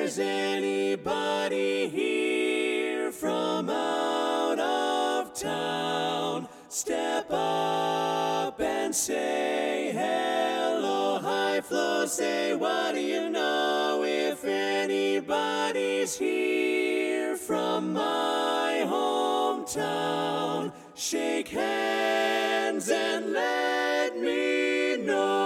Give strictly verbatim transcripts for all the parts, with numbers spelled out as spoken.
there's anybody here from out of town, step up and say hello. High Flow, say what do you know? If anybody's here from my hometown, shake hands and let me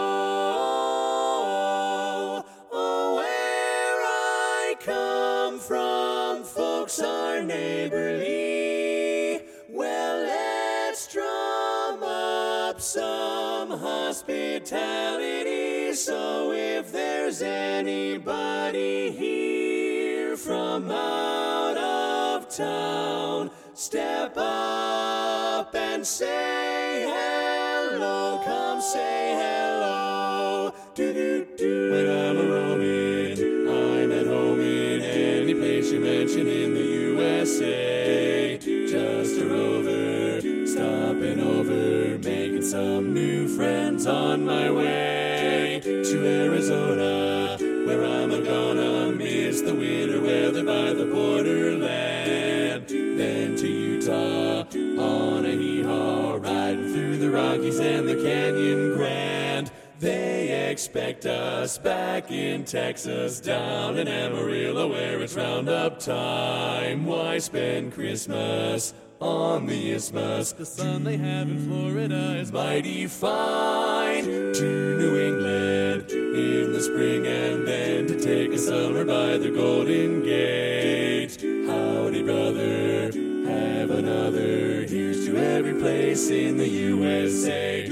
know. Oh, where I come from, folks are neighborly. Well, let's drum up some hospitality. So if there's anybody here from out of town, step up and say hello. Come say hello. Do-do-do. When I'm a roaming, I'm at home in any place you mention in the U S A. Just a rover, stopping over, making some new friends on my way to Arizona, where I'm gonna miss the winter weather by the borderland. Then to Utah on a hee-haw, riding through the Rockies and the Canyon Grand. They expect us back in Texas, down in Amarillo, where it's roundup time. Why spend Christmas on the Isthmus? The sun they have in Florida is mighty fine. To New England in the spring, and then to take a summer by the Golden Gate. Howdy, brother, have another. Here's to every place in the U S A.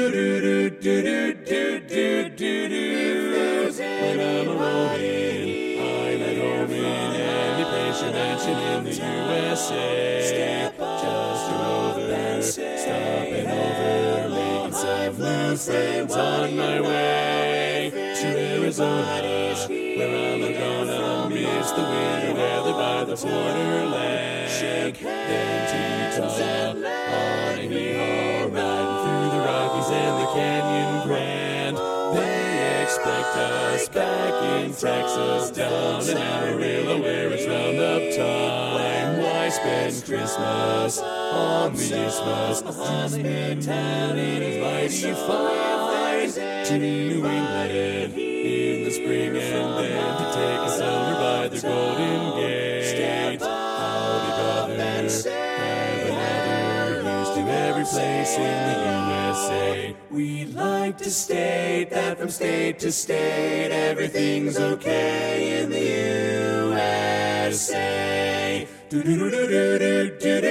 When I'm a roaming, I'm at home in any place you mention in the U S A. Just a rover, stopping over, making some new friends on my way to Arizona, where I'm gonna miss the winter weather by the borderland. Then to Utah on a hee-haw, riding through the Rockies and the Canyon Grand. They expect us back in Texas, down in Amarillo, where it's roundup time. Why spend Christmas on the Isthmus? Hospitality is mighty fine. To New England in the spring, and then to take a summer by the Golden Gate. Howdy, brother, have another. Here's to every place in the U S A. We'd like to state that from state to state, everything's okay in the U S A. Do do do do do do do.